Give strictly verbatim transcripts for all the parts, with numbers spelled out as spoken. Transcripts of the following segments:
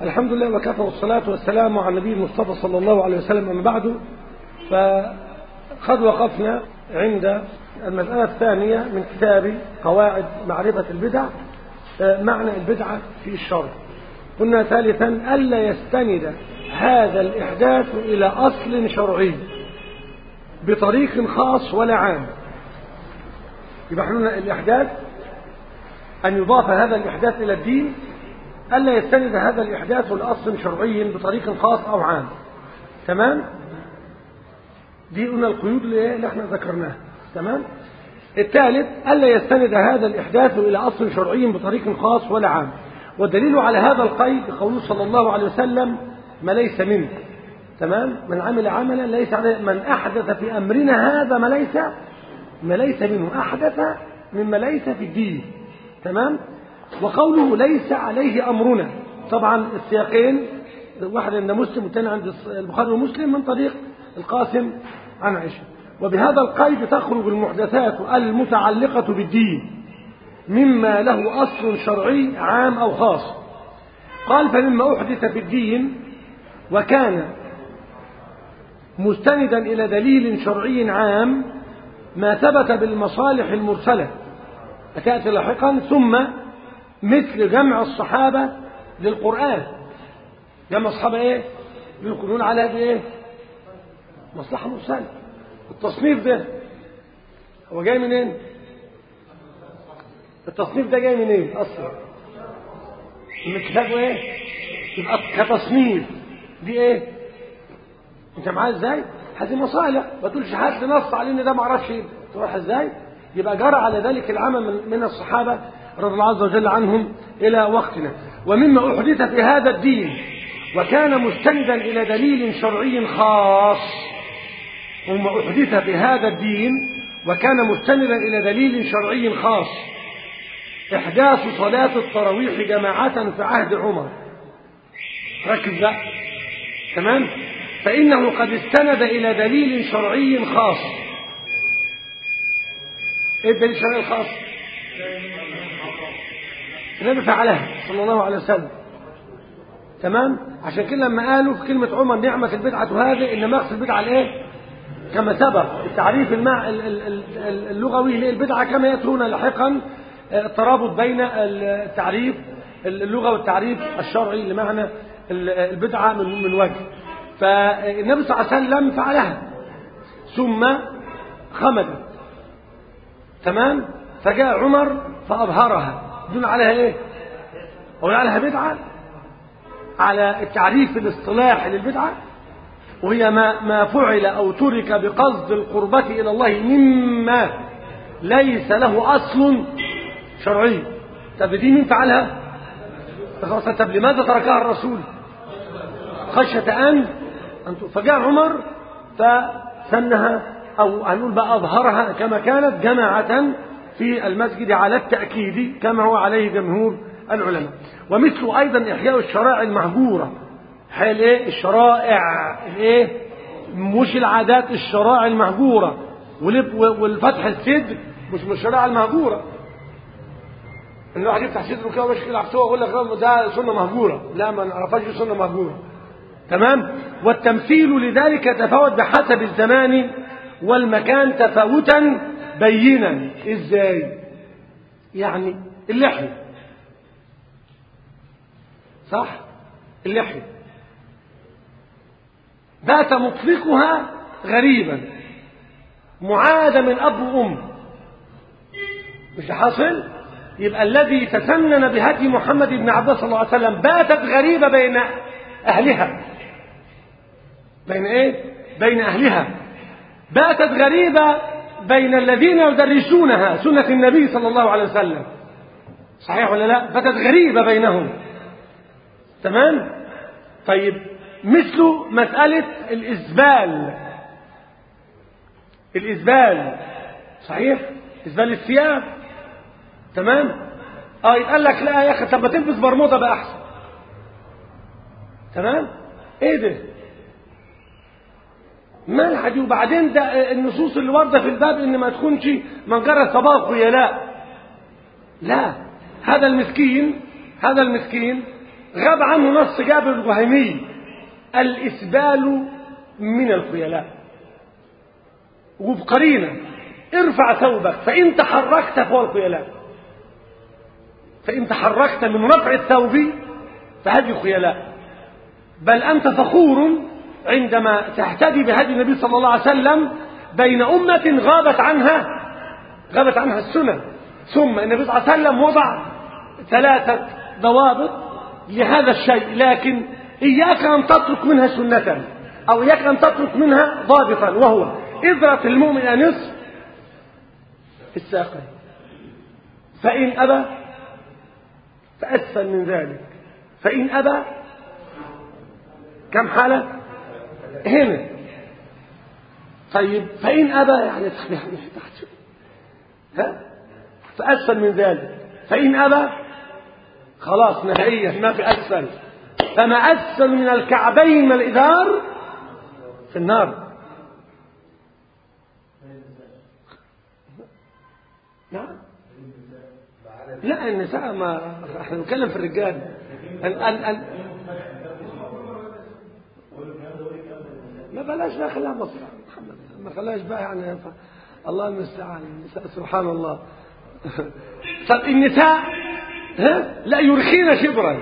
الحمد لله وكفى والصلاة والسلام على النبي المصطفى صلى الله عليه وسلم. أما بعد، فقد وقفنا عند المسألة الثانية من كتاب قواعد معرفة البدع، معنى البدعة في الشرع. قلنا ثالثا ألا يستند هذا الإحداث إلى أصل شرعي بطريق خاص ولا عام. يبقى احنا الإحداث أن يضاف هذا الإحداث إلى الدين، ألا يستند هذا الإحداث لأصل شرعي بطريق خاص أو عام. تمام؟ دي قلنا القيود اللي احنا ذكرناها. تمام؟ الثالث ألا يستند هذا الإحداث إلى أصل شرعي بطريق خاص ولا عام. والدليل على هذا القيد قوله صلى الله عليه وسلم: ما ليس منه. تمام؟ من عمل عملا ليس عليه، من أحدث في أمرنا هذا ما ليس ما ليس منه، أحدث مما ليس في الدين. تمام؟ وقوله ليس عليه أمرنا، طبعا السياقين واحد عند مسلم والثاني عند البخاري ومسلم من طريق القاسم عن عائشة. وبهذا القيد تخرج المحدثات المتعلقة بالدين مما له أصل شرعي عام أو خاص. قال: فمما أحدث في الدين وكان مستندا إلى دليل شرعي عام ما ثبت بالمصالح المرسلة أتأتي لاحقا، ثم مثل جمع الصحابة للقرآن. جمع الصحابة إيه؟ يقولون على إيه؟ مصلحة مرسلة. التصنيف ده هو جاي منين؟ التصنيف ده جاي منين أصلا؟ من كتابه إيه؟ يبقى كتصنيف دي إيه؟ أنت معاه إزاي؟ هذه مصالح، ما تقولش حد نص عليه إن ده ما اعرفش إيه، تروح إزاي؟ يبقى جرى على ذلك العمل من الصحابة رضي الله عز وجل عنهم إلى وقتنا. ومما أحدث في هذا الدين وكان مستندا إلى دليل شرعي خاص، ومما أحدث في هذا الدين وكان مستندا إلى دليل شرعي خاص إحداث صلاة التراويح جماعة في عهد عمر. ركز بقى. تمام؟ فإنه قد استند إلى دليل شرعي خاص. إيه الدليل الشرعي الخاص؟ النبي فعلها صلى الله عليه وسلم. تمام؟ عشان كده لما قالوا في كلمة عمر: نعمة البدعة هذه، إنما يقصد البدعة الإيه؟ كما سبق التعريف المع... اللغوي للبدعة كما يأتون لاحقا الترابط بين التعريف اللغة والتعريف الشرعي لمعنى البدعة من من وجه. فالنبي صلى الله عليه وسلم فعلها ثم خمدت. تمام؟ فجاء عمر فأظهرها دون عليها إيه؟ ولا عليها بدعة على التعريف الاصطلاحي للبدعة، وهي ما ما فعل أو ترك بقصد القربة إلى الله مما ليس له أصل شرعي. طب دي مين فعلها؟ طب لماذا تركها الرسول؟ خشية أن فجاء عمر فسنها، أو هنقول بقى أظهرها كما كانت جماعة في المسجد على التأكيد كما هو عليه جمهور العلماء. ومثل أيضا إحياء الشرائع المهجورة. حال إيه؟ الشرائع الإيه؟ مش العادات، الشرائع المهجورة. والفتح الصدر مش من الشرائع المهجورة. إن الواحد يفتح صدره كده ومش يلعب سوا ويقول لك ده سنة مهجورة. لا، ما نعرفهاش سنة مهجورة. تمام؟ والتمثيل لذلك يتفاوت بحسب الزمان والمكان تفاوتا بينا. ازاي؟ يعني اللحية، صح؟ اللحية بات مطلقها غريبا معادة من أب وأم، مش حاصل؟ يبقى الذي تسنن بهدي محمد بن عبد الله صلى الله عليه وسلم باتت غريبة بين أهلها. بين إيه؟ بين أهلها. باتت غريبة بين الذين يدرسونها سنة النبي صلى الله عليه وسلم. صحيح ولا لا؟ باتت غريبة بينهم. تمام؟ طيب، مثل مسألة الإسبال. الإسبال صحيح؟ إسبال الثياب. تمام؟ اه يتقال لك لا يا أخي، طب ما تلبس برمودا بقى أحسن. تمام؟ إيه ده؟ مالها دي؟ وبعدين ده النصوص اللي واردة في الباب إن ما تكونش منجرة صباغ ويلاء. لا، هذا المسكين هذا المسكين غاب عنه نص جابر الجهيمي الإسبال من الخيلاء، وبقرينة ارفع ثوبك فإن تحركت فهو الخيلاء، فإن تحركت من رفع الثوب فهذه خيلاء، بل أنت فخور عندما تهتدي بهدي النبي صلى الله عليه وسلم بين أمة غابت عنها غابت عنها السنة. ثم النبي صلى الله عليه وسلم وضع ثلاثة ضوابط لهذا الشيء، لكن إياك أن تترك منها سنة أو إياك أن تترك منها ضابطا، وهو إذرة المؤمن نصف الساقين، فإن أبى فأسفل من ذلك، فإن أبى كم حالة هنا؟ طيب فإن أبى يعني تحت ها فأسفل من ذلك، فإن أبى خلاص نهائيا ما في أسفل، فما أسفل من الكعبين من الإزار في النار. نعم لا النساء ما احنا بنتكلم في الرجال. ال ال ال ما بلاش بقى خليها مصر محمد، ما خلاش بقى يعني الله المستعان. النساء سبحان الله فالنساء ها لا يرخين شبرا،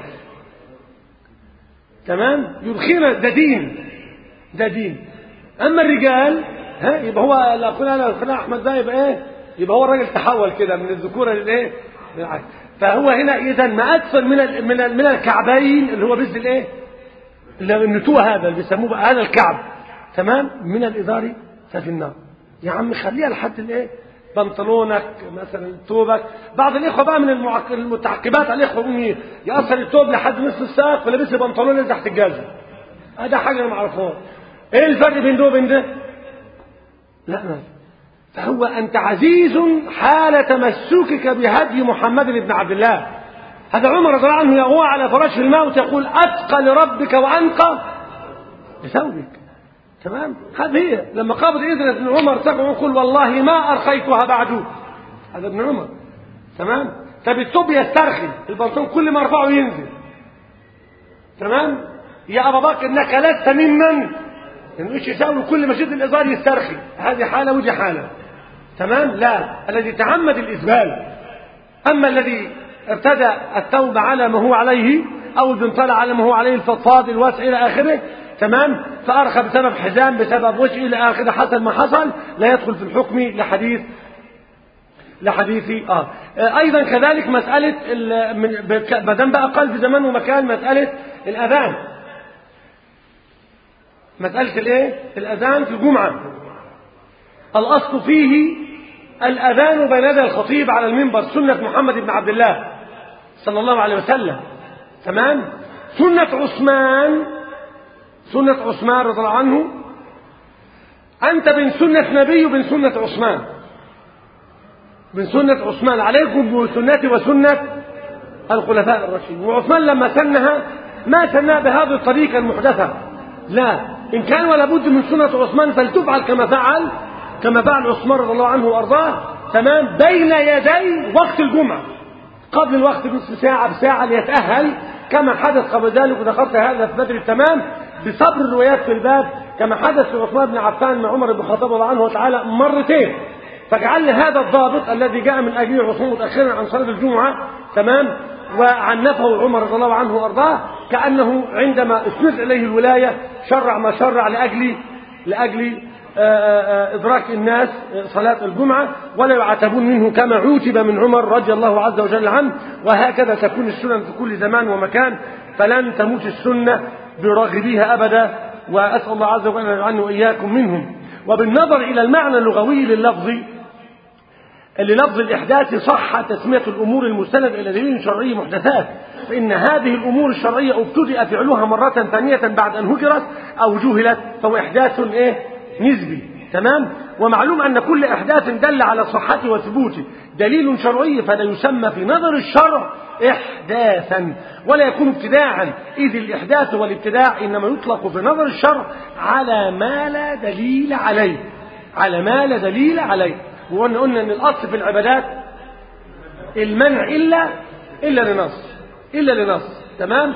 تمام، يرخين ده دين، ده دين. اما الرجال ها يبقى هو لا قلنا لا قلنا احمد ده يبقى ايه، يبقى هو الراجل تحول كده من الذكوره للايه، فهو هنا اذا ما اكثر من ال من ال من الكعبين اللي هو بس الايه النتوء هذا اللي بيسموه بقى هذا الكعب، تمام، من الازار ففي النار. يا عم خليها لحد الايه بنطلونك مثلا ثوبك. بعض الاخوه بقى من المتعقبات على الاخوه ممكن يقصر الثوب لحد نصف الساق ولبس بنطلون تحت الجزمه، هذا حاجه انا ما اعرفهاش. ايه الفرق بين ده وبين ده؟ لا ما فهو أنت عزيز حال تمسكك بهدي محمد بن عبد الله. هذا عمر رضي الله عنه يغوى على فراش الموت يقول أتقى لربك وأنقى لثوبك، تمام. هذه هي لما قابض إذن ابن عمر تقول يقول والله ما أرخيتها بعد، هذا ابن عمر، تمام. طب الثوب يسترخي، البنطلون كل ما ارفعه ينزل، تمام. يا أبا بكر إنك لست ممن إنه إيش يساوي كل ما شد الإزار يسترخي، هذه حالة ودي حالة، تمام. لا الذي تعمد الإسبال. أما الذي ارتدى الثوب على ما هو عليه أو البنطال على ما هو عليه الفضفاض الواسع إلى آخره، تمام، فأرخى بسبب حزام بسبب وجه إلى آخره حصل ما حصل، لا يدخل في الحكم لحديث لحديثي آه. أيضا كذلك مسألة ما دام بقى قال في زمان ومكان مسألة الأذان، مسألة الايه الأذان في الجمعة، الأصل فيه الأذان بين يدي الخطيب على المنبر، سنة محمد بن عبد الله صلى الله عليه وسلم، تمام. سنة عثمان سنة عثمان رضي الله عنه، أنت بين سنة نبي وبين سنة عثمان، بين سنة عثمان عليكم بسنتي وسنة الخلفاء الراشدين. وعثمان لما سنها ما سنها بهذه الطريقة المحدثة، لا، إن كان ولا بد من سنة عثمان فلتفعل كما فعل كما فعل عثمان رضي الله عنه وأرضاه، تمام، بين يدي وقت الجمعة قبل الوقت بنصف ساعة بساعة ليتأهل كما حدث قبل ذلك، وذكرت هذا في بدر التمام بصبر الروايات في الباب، كما حدث لعثمان بن عفان مع عمر بن الخطاب رضي الله عنه وتعالى مرتين. فجعلنا هذا الضابط الذي جاء من أجل عثمان متأخرا عن صلاة الجمعة، تمام، وعنفه عمر رضي الله عنه وأرضاه كأنه عندما اسند إليه الولاية شرع ما شرع لأجل لأجل إدراك الناس صلاة الجمعة ولا يعتبون منه كما عوتب من عمر رضي الله عز وجل عنه. وهكذا تكون السنن في كل زمان ومكان، فلن تموت السنة براغبيها أبدا، وأسأل الله عز وجل أن يجعلني وإياكم منهم. وبالنظر إلى المعنى اللغوي لللفظ للفظ الإحداث صح تسمية الأمور المستند إلى دليل شرعي محدثات، فإن هذه الأمور الشرعية ابتدأ فعلها مرة ثانية بعد أن هجرت أو جهلت، فهو إحداث إيه نسبي، تمام. ومعلوم أن كل إحداث دل على صحته وثبوته دليل شرعي فلا يسمى في نظر الشرع إحداثا ولا يكون ابتداعا، إذ الإحداث والابتداع إنما يطلق في نظر الشرع على ما لا دليل عليه، على ما لا دليل عليه. وقلنا قلنا ان الاصل في العبادات المنع الا الا لنص الا لنص تمام.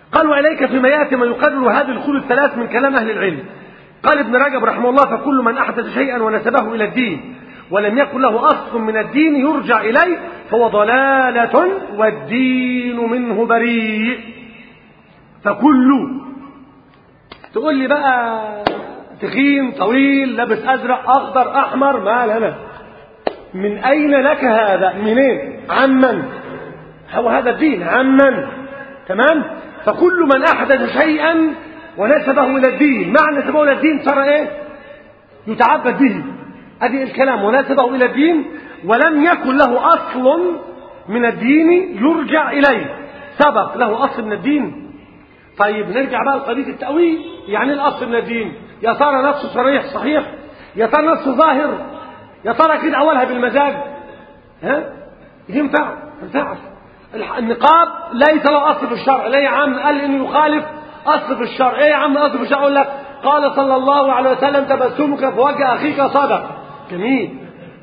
قال وإليك فيما يأتي ما يقرر هذه الأصول الثلاث من كلام أهل العلم. قال ابن رجب رحمه الله فكل من أحدث شيئا ونسبه إلى الدين ولم يكن له أصل من الدين يرجع إليه فهو ضلالة والدين منه بريء. فكل تقول لي بقى تخين طويل لابس أزرق أخضر أحمر ما لنا، من أين لك هذا؟ منين؟ عمن؟ هو هذا الدين عمن؟ تمام؟ فكل من أحدث شيئا ونسبه إلى الدين، معنى نسبه إلى الدين صار إيه؟ يتعبد به. أدي الكلام، ونسبه إلى الدين ولم يكن له أصل من الدين يرجع إليه. سبق له أصل من الدين. طيب نرجع بقى لقضية التأويل. يعني الأصل من الدين يا ترى نفسه صريح صحيح، يا ترى نفسه ظاهر، يا ترى كده أولها بالمزاج، ها؟ ينفع؟ ما ينفعش. النقاب ليس له أصل في الشرع. ليه يا عم؟ قال إنه يخالف أصل في الشرع. إيه يا عم أصل في الشرع؟ أقول لك قال صلى الله عليه وسلم تبسمك في وجه أخيك صدق. جميل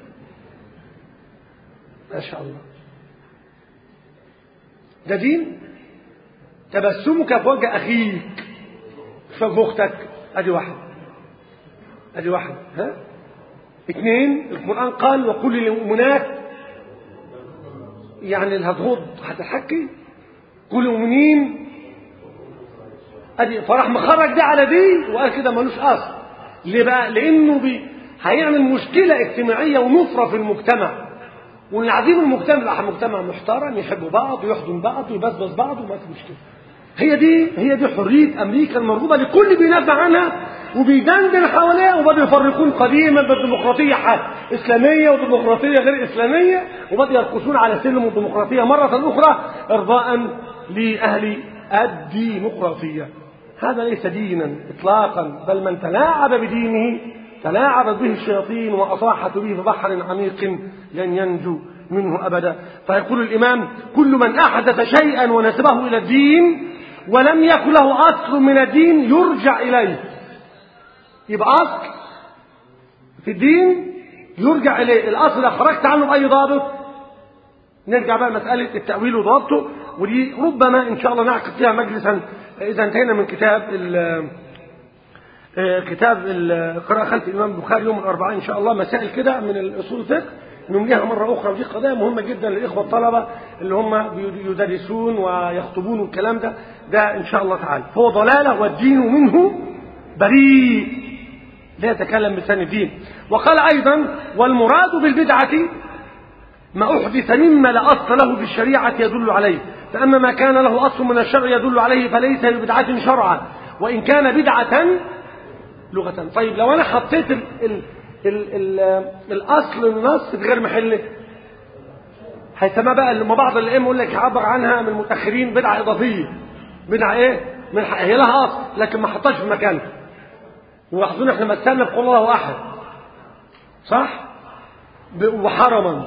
ما شاء الله، ده دين. تبسمك في وجه أخيك في أختك، أدي واحد أدي واحد ها؟ اثنين، القرآن قال وقل للمؤمنات، يعني اللي هتغض هتحكي كل المؤمنين. ادي فراح مخرج ده على دي وقال كده ملوش اصل. ليه بقى؟ لانه بي هيعمل مشكله اجتماعيه ونفره في المجتمع، والعظيم المجتمع يبقى مجتمع محترم يحبوا بعض ويحضن بعض ويبسبس بعض وما في مشكله. هي دي هي دي حريه امريكا المرغوبه لكل بينافع عنها وبيدندن حواليها، وبدأوا يفرقون قديما بالديمقراطيه اسلاميه وديمقراطيه غير اسلاميه، وبدأوا يرقصون على سلم الديمقراطيه مره اخرى ارضاء لاهل الديمقراطيه. هذا ليس دينا اطلاقا، بل من تلاعب بدينه تلاعبت به الشياطين واصاحت به في بحر عميق لن ينجو منه ابدا. فيقول الامام كل من احدث شيئا ونسبه الى الدين ولم يكن له اصل من الدين يرجع اليه. يبقى اصل في الدين يرجع اليه. الاصل خرجت عنه باي ضابط. نرجع بقى مساله التاويل وضابطه، ودي ربما ان شاء الله نعقد فيها مجلسا اذا انتهينا من كتاب ال كتاب القراءة خلف الإمام البخاري يوم الأربعاء إن شاء الله، مسائل كده من الأصول الفقه نمليها مرة أخرى. ودي قضايا مهمة جدا للإخوة الطلبة اللي هم يدرسون ويخطبون والكلام ده ده إن شاء الله تعالى. فهو ضلالة والدين منه بريء، لا يتكلم بلسان الدين. وقال أيضا والمراد بالبدعة ما أحدث مما لا أصل له في الشريعة يدل عليه، فأما ما كان له أصل من الشرع يدل عليه فليس ببدعة شرعا وإن كان بدعة لغة. طيب لو أنا حطيت ال ال ال ال الأصل النص في غير محله هيسمى بقى لما بعض الأئمة يقول لك يعبر عنها من المتأخرين بدعة إضافية. بدعة إيه؟ من هي لها أصل لكن ما حطهاش في مكانها. ولاحظون إحنا مثلنا في قول الله أحد صح؟ وحرما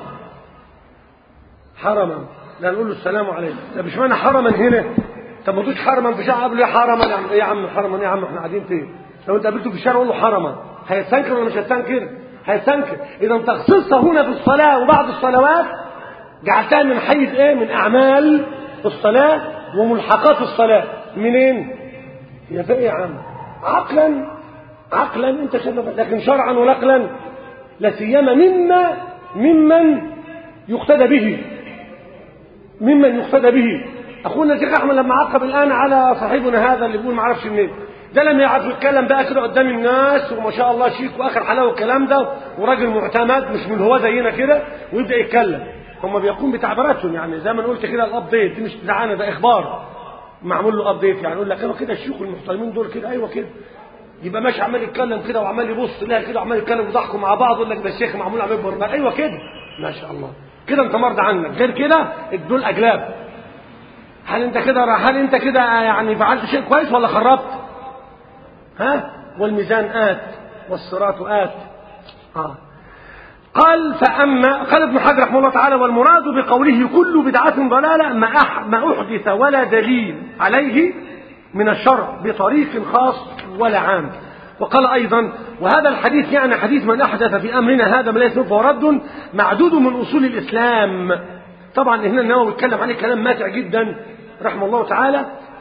حرما لا نقول له السلام عليكم. طب مش معنى حرما هنا؟ طب ما تقولش حرما في شعب قبل يا حرما يا عم حرما يا عم احنا قاعدين فين؟ لو انت قابلته في الشارع قول له حرما هيستنكر ولا مش هيستنكر؟ هيستنكر. اذا تخصيصها هنا في الصلاه وبعض الصلوات جعلتها من حيز ايه؟ من اعمال الصلاه وملحقات الصلاه. منين؟ يا فقيه يا عم عقلا عقلا انت شايف، لكن شرعا ونقلا لا سيما مما ممن يقتدى به ممن يقتدى به. اخونا الشيخ احمد لما عقب الان على صاحبنا هذا اللي بيقول ما اعرفش منين، ده لما يعرف يتكلم بقى كده قدام الناس وما شاء الله شيك واخر حلاوه الكلام ده وراجل معتمد مش من هو زينا كده ويبدا يتكلم. هم بيقوم بتعبيراتهم يعني زي ما قلت كده الابديت دي مش بتاعنا، ده اخبار معمول له ابديت. يعني يقول لك ايوه كده الشيوخ المحترمين دول كده ايوه كده، يبقى ماشي عمال يتكلم كده وعمال يبص لها كده وعمال يتكلم ويضحكوا مع بعض يقول لك ده الشيخ معمول عمال بربع ايوه كده ما شاء الله كده انت مرضى عنك. غير كده دول اجلاب. هل انت كده هل انت كده يعني فعلت شيء كويس ولا خربت؟ ها؟ والميزان آت والصراط آت. آه. قال فأما قال ابن حجر رحمه الله تعالى والمراد بقوله كل بدعة ضلالة ما ما أحدث ولا دليل عليه من الشرع بطريق خاص ولا عام. وقال أيضا وهذا الحديث يعني حديث من أحدث في أمرنا هذا ما ليس فهو رد معدود من أصول الإسلام. طبعا هنا النووي اتكلم عليه كلام ماتع جدا رحمه الله تعالى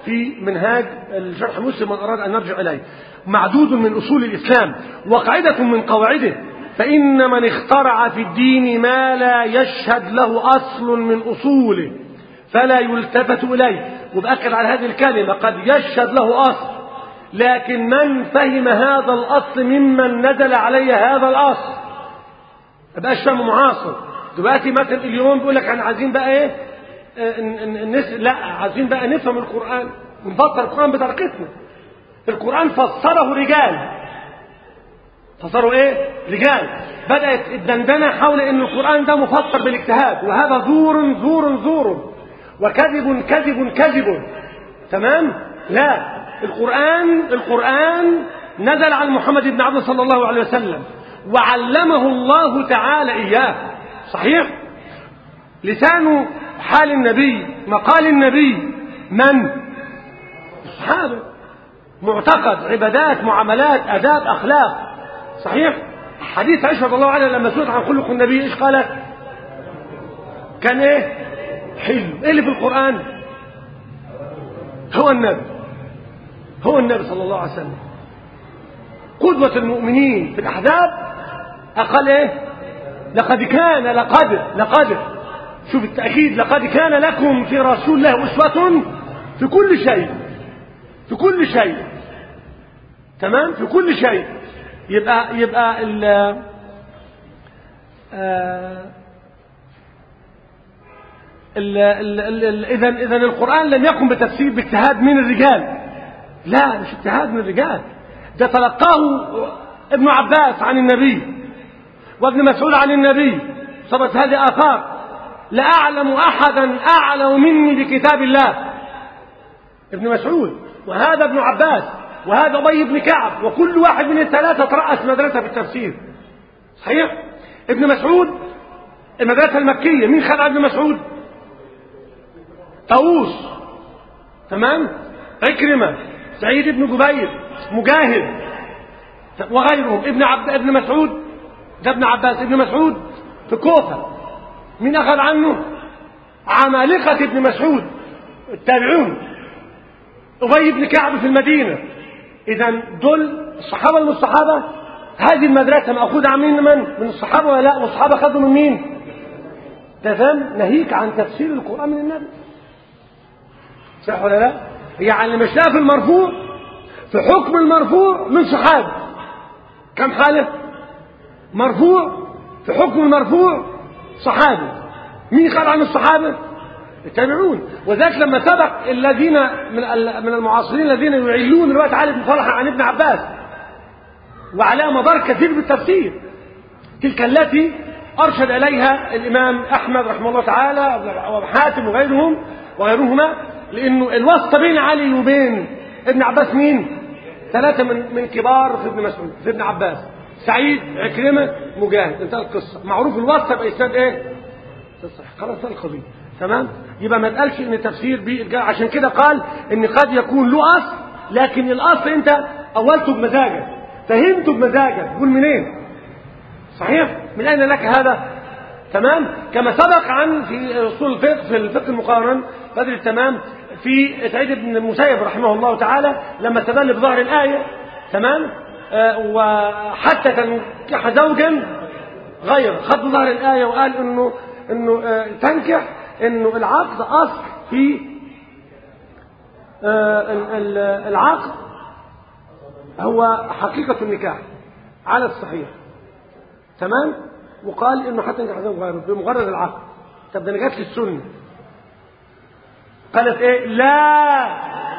في منهاج الشرح مسلم من أراد أن نرجع إليه. معدود من أصول الإسلام وقاعدة من قواعده. فإن من اخترع في الدين ما لا يشهد له أصل من أصوله فلا يلتفت إليه. وبأكد على هذه الكلمة، قد يشهد له أصل، لكن من فهم هذا الأصل ممن نزل عليه هذا الأصل مبقاش فهم معاصر. دلوقتي مثلا اليوم بيقول لك احنا عايزين بقى ايه الناس، لا عايزين بقى نفهم القرآن ونفسر القرآن بطريقتنا. القرآن فسره رجال، فسروا ايه؟ رجال. بدأت الدندنة حول ان القرآن ده مفسر بالاجتهاد، وهذا زور زور زور وكذب كذب كذب. تمام؟ لا، القرآن القرآن نزل عن محمد بن عبد الله صلى الله عليه وسلم وعلمه الله تعالى إياه. صحيح؟ لسان حال النبي، مقال النبي، من؟ الصحابة. معتقد، عبادات، معاملات، أداب، أخلاق. صحيح؟ حديث عائشة رضي الله عنها لما سئلت عن خلق النبي ايش قالت؟ كان ايه؟ حلو. ايه اللي في القرآن؟ هو النبي، هو النبي صلى الله عليه وسلم قدوة المؤمنين في الأحزاب. أقل ايه؟ لقد كان لقد لقد شوف التأكيد، لقد كان لكم في رسول الله أسوة في كل شيء، في كل شيء. تمام؟ في كل شيء. يبقى يبقى ال إذا إذا القرآن لم يكن بتفسير باجتهاد من الرجال، لا مش اجتهاد من الرجال، ده تلقاه ابن عباس عن النبي وابن مسعود عن النبي. صارت هذه آثار. لا أعلم أحدا أعلم مني بكتاب الله، ابن مسعود، وهذا ابن عباس، وهذا أبي بن كعب، وكل واحد من الثلاثة ترأس مدرسة في التفسير. صحيح؟ ابن مسعود المدرسة المكية، مين خد ابن مسعود؟ طاووس. تمام؟ عكرمة، سعيد بن جبير، مجاهد وغيرهم. ابن عبد ابن مسعود ده ابن عباس، ابن مسعود في كوفة. مين أخذ عنه؟ عمالقة ابن مسعود التابعون. أبي بن كعب في المدينة. إذا دول الصحابة من الصحابة. هذه المدرسة مأخوذة عن مين؟ من من الصحابة ولا لا؟ والصحابة خدوا من مين؟ تفهم؟ ناهيك عن تفسير القرآن من النبي. صح ولا لا؟ يعني مش لا في المرفوع، في حكم المرفوع من صحابة كم حالة؟ مرفوع في حكم المرفوع صحابي. مين قال عن الصحابة؟ التابعون. وذلك لما سبق الذين من من المعاصرين الذين يعلون الوقت علي بن طلحة عن ابن عباس وعلى مدار كثير بالتفسير، تلك التي أرشد إليها الإمام أحمد رحمه الله تعالى وحاتم وغيرهم وغيرهما، لأنه الواسطة بين علي وبين ابن عباس مين؟ ثلاثة من من كبار في ابن مسعود في ابن عباس، سعيد، عكرمة، مجاهد. انتهى القصة. معروف الواسطة بإسناد ايه؟ صحيح. خلاص القضية. تمام؟ يبقى ما تقالش ان تفسير بالجاء. عشان كده قال ان قد يكون له اصل، لكن الاصل انت اولته بمزاجك، فهمته بمزاجك. قول منين؟ صحيح؟ من اين لك هذا؟ تمام؟ كما سبق عن في اصول الفقه في الفقه المقارن بدر التمام في سعيد بن المسيب رحمه الله تعالى لما استدل بظاهر الآية. تمام؟ آه وحتى تنكح زوجا غير، خد ظاهر الآية وقال انه انه آه تنكح، انه العقد اصل في آه العقد هو حقيقة النكاح على الصحيح. تمام؟ وقال انه حتى تنكح زوج غيره بمجرد العقد. طب ده انا جت للسنة قالت ايه؟ لا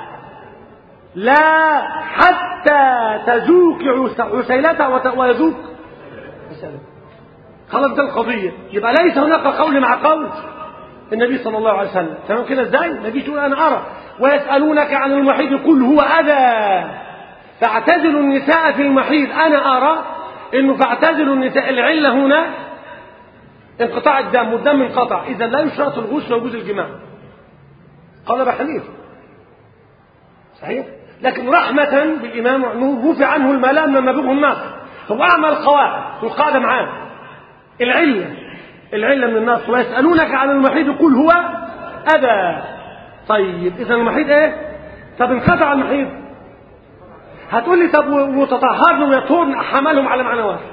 لا حتى تذوق عسيلته ويذوق عسيلته. خلاص ده القضية. يبقى ليس هناك قول مع قول النبي صلى الله عليه وسلم. تمام كده؟ ازاي النبي تقول انا ارى ويسألونك عن المحيض قل هو اذى فاعتزلوا النساء في المحيض. انا ارى انه فاعتزلوا النساء، العلة هنا انقطاع الدم، والدم انقطع، اذا لا يشرط الغسل وجوز الجماع. قال ابو حنيفه. صحيح؟ لكن رحمة بالإمام أنه رفع عنه الملام لما بيغه الناس، هو أعمل القواعد والقاعدة معاه العلة العلة من الناس. ويسألونك عن المحيض قل هو أذى. طيب إذا المحيض إيه؟ طب انقطع المحيض، هتقول لي طب وتطهرن ويطهرن، حملهم على معنى واحد.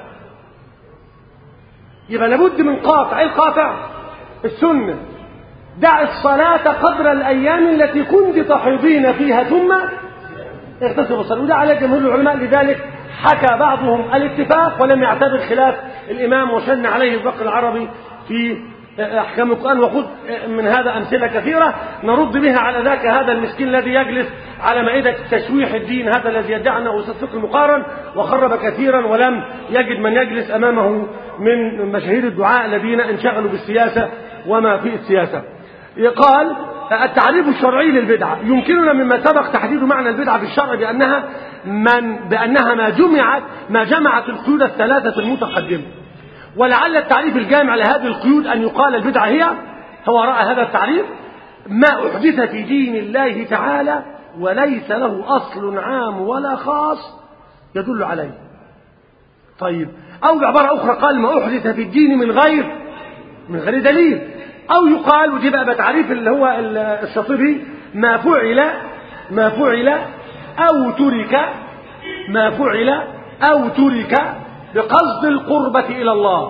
يبقى لابد من قاطع. ايه القاطع؟ السنة. دع الصلاة قدر الأيام التي كنت تحيضين فيها ثم اغتسل وصل. وده على جمهور العلماء، لذلك حكى بعضهم الاتفاق ولم يعتبر خلاف الإمام وشن عليه البقر العربي في أحكام القرآن. وخذ من هذا أمثلة كثيرة نرد بها على ذاك هذا المسكين الذي يجلس على مائدة تشويح الدين، هذا الذي يدعي أنه أستاذ فقه المقارن وخرب كثيرا ولم يجد من يجلس أمامه من مشاهير الدعاء الذين انشغلوا بالسياسة وما في السياسة. قال التعريف الشرعي للبدعة. يمكننا مما سبق تحديد معنى البدعة في الشرع بأنها من بأنها ما جمعت ما جمعت القيود الثلاثة المتقدمة. ولعل التعريف الجامع لهذه القيود أن يقال البدعة هي هو رأى هذا التعريف ما أحدث في دين الله تعالى وليس له أصل عام ولا خاص يدل عليه. طيب، أو بعبارة أخرى قال ما أحدث في الدين من غير من غير دليل. أو يقال، ودي بقى بتعريف اللي هو الشاطبي، ما فعل ما فعل أو ترك ما فعل أو ترك بقصد القربة إلى الله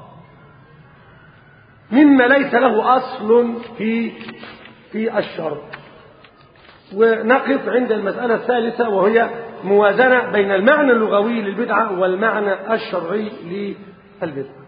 مما ليس له أصل في في الشرع. ونقف عند المسألة الثالثة وهي موازنة بين المعنى اللغوي للبدعة والمعنى الشرعي للبدعة.